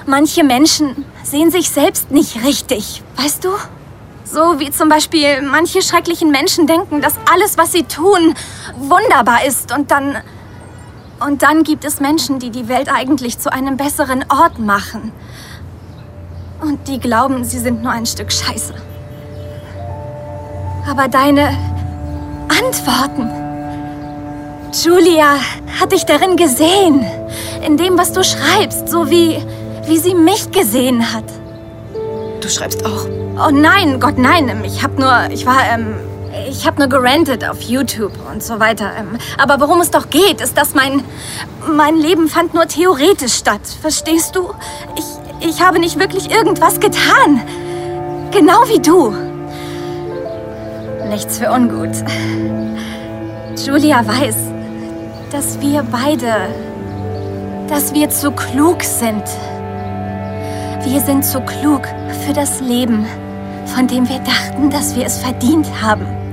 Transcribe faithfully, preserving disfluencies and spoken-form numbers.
Manche Menschen sehen sich selbst nicht richtig, weißt du? So wie zum Beispiel manche schrecklichen Menschen denken, dass alles, was sie tun, wunderbar ist. Und dann... Und dann gibt es Menschen, die die Welt eigentlich zu einem besseren Ort machen. Und die glauben, sie sind nur ein Stück Scheiße. Aber deine Antworten... Julia hat dich darin gesehen. In dem, was du schreibst. So wie, wie sie mich gesehen hat. Du schreibst auch? Oh nein, Gott, nein. Ich hab nur... Ich war, ähm... Ich hab nur gerantet auf YouTube und so weiter. Ähm, aber worum es doch geht, ist, dass mein... Mein Leben fand nur theoretisch statt. Verstehst du? Ich, ich habe nicht wirklich irgendwas getan. Genau wie du. Nichts für ungut. Julia weiß, dass wir beide, dass wir zu klug sind. Wir sind zu klug für das Leben, von dem wir dachten, dass wir es verdient haben.